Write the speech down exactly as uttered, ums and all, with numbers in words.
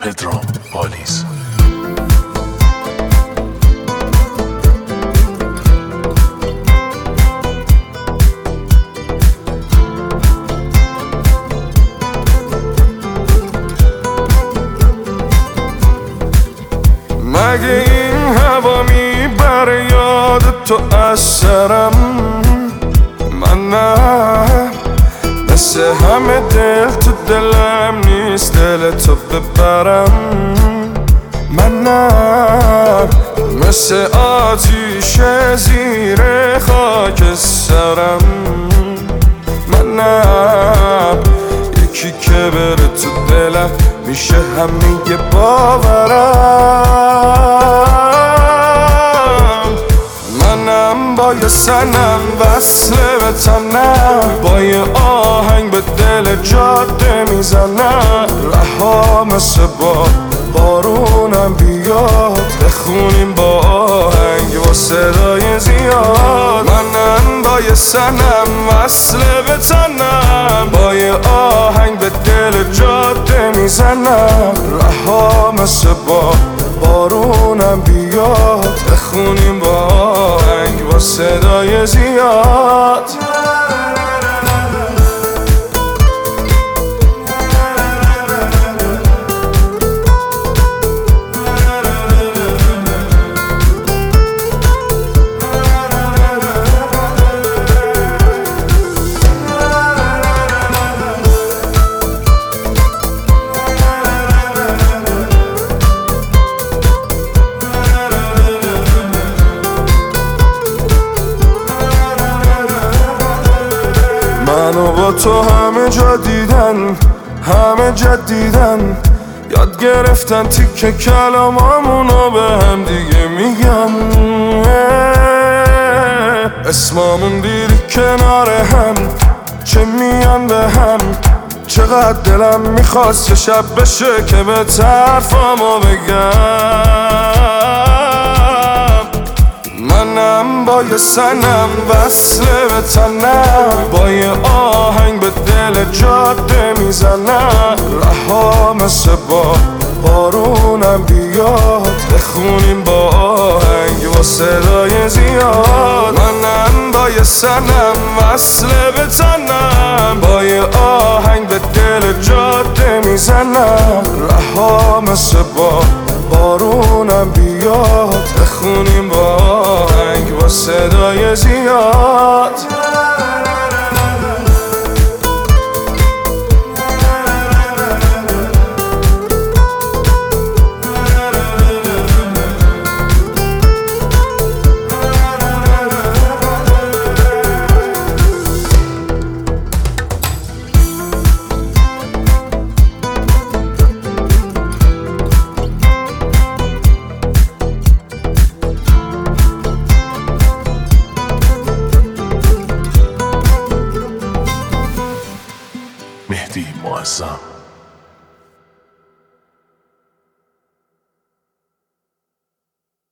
پدرام پالیز. مگه این هوا میبره یاد تو از سرم؟ من نه، مثل همه دل تو دلم نیست دل تو ببرم. من نه، مثل آتیش زیر خاک سرم. من نه، یکی که بره تو دلم میشه همه باورم. منم با یه سنم وصله به تنم، با یه آهنگ به دل جاده میزنم. رها مثل با بارونم بیاد، بخونیم با آهنگ با صدای زیاد. منم با یه سنم وصله به تنم، با یه آهنگ به دل جاده میزنم. رها مثل با بارونم بیاد، بخونیم با آهنگ با صدای زیاد. منو با تو همه جا دیدن، همه جدیدن، یاد گرفتن تیکه کلامامونو به هم دیگه میگن. اسمامون دیدی کنار هم، چه میان به هم. چقدر دلم میخواست چه شب بشه که به طرفامو بگم. منم با یه سنم وصله به تنم، با یه آهنگ به دل جاده میزنم. رها مثل با بارونم بیاد، بخونیم با آهنگ با صدای زیاد. منم با یه سنم وصله به تنم، با یه آهنگ به دل جاده میزنم. رها مثل با بارونم بیاد، بخونیم با آهنگ با صدای زیاد. مهدی معظم.